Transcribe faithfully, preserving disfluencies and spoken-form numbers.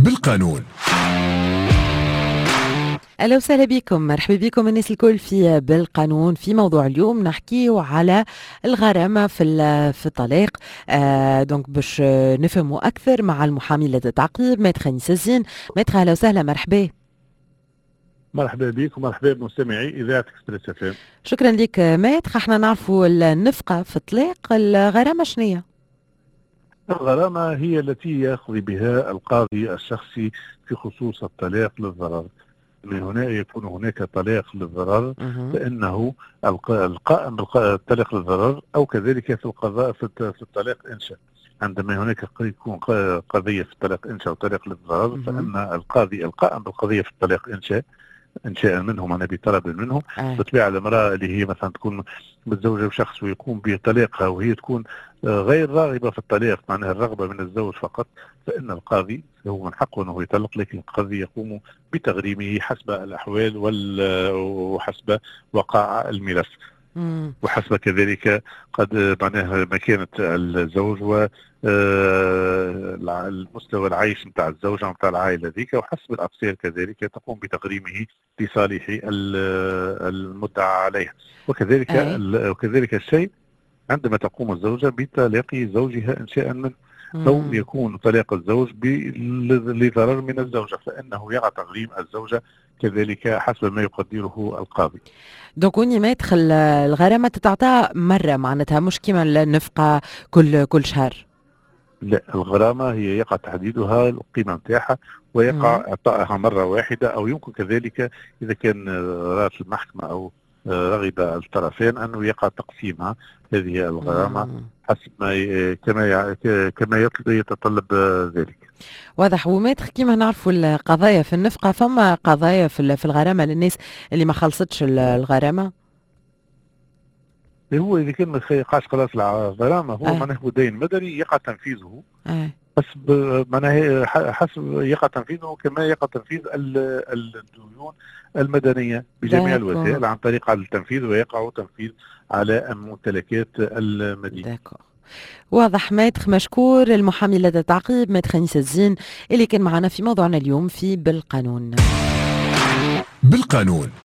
بالقانون. أهلا وسهلا بكم، مرحبا بكم الناس الكل في بالقانون. في موضوع اليوم نحكيه على الغرامة في في الطلاق. آه دونك باش نفهموا أكثر مع المحامي لدى التعقيب مدخل نسزين. مدخل أهلا وسهلا، مرحبا. مرحبا بك ومرحبا بمستمعي إذاعة إكسبريس اف ام. شكرا لك مدخل. احنا نعرفوا النفقة في الطلاق، الغرامة شنية؟ الغرامة هي التي يقضي بها القاضي الشخصي في خصوص الطلاق للضرر. من هنا يكون هناك طلاق للضرر فإنه القائم بالطلاق للضرر أو كذلك في القضاء في الطلاق إنشاء. عندما هناك يكون قضية في الطلاق إنشاء وطلاق للضرر فإن القاضي القائم بالقضية في الطلاق إنشاء انشاء منهم انا بطلب منهم بطبيعه المراه اللي هي مثلا تكون متزوجه بشخص ويقوم بطلاقها وهي تكون غير راغبه في الطلاق، معناها الرغبه من الزوج فقط، فان القاضي هو من حقه انه يطلق، لكن القاضي يقوم بتغريمه حسب الاحوال وحسب وقائع الميراث وحسب كذلك قد معناها مكانه الزوج و المستوى العيش نتاع الزوجه نتاع العائله ذيك، وحسب الافسير كذلك تقوم بتغريمه لصالح المدعى عليه. وكذلك أي. وكذلك الشيء عندما تقوم الزوجه بطلاق زوجها انشاء من او يكون طلاق الزوج لضرر من الزوجه فانه يقع تغريم الزوجه كذلك حسب ما يقدره القاضي. دونك وين ما يدخل الغرامه تتعطى مره، معناتها مش كيما النفقه كل كل شهر. لا، الغرامة هي يقع تحديدها القيمة نتاعها ويقع إعطائها مرة واحدة، أو يمكن كذلك إذا كان رأت المحكمة أو رغب الطرفين أنه يقع تقسيمها هذه الغرامة مم. حسب ما كما كما يتطلب ذلك. واضح. وماتخ كيما نعرفوا القضايا في النفقة، فما قضايا في الغرامة للناس اللي ما خلصتش الغرامة؟ هو اذا كان ما يقعش خلاص الغرامه هو معناه دين مدني يقع تنفيذه أه. حسب معناه حسب يقع تنفيذه كما يقع تنفيذ الديون المدنيه بجميع الوسائل عن طريق التنفيذ، ويقع تنفيذ على الممتلكات المدنيه. داكو. واضح. مدخ مشكور، المحامي لدى التعقيب مدخل نسزين اللي كان معنا في موضوعنا اليوم في بالقانون. بالقانون.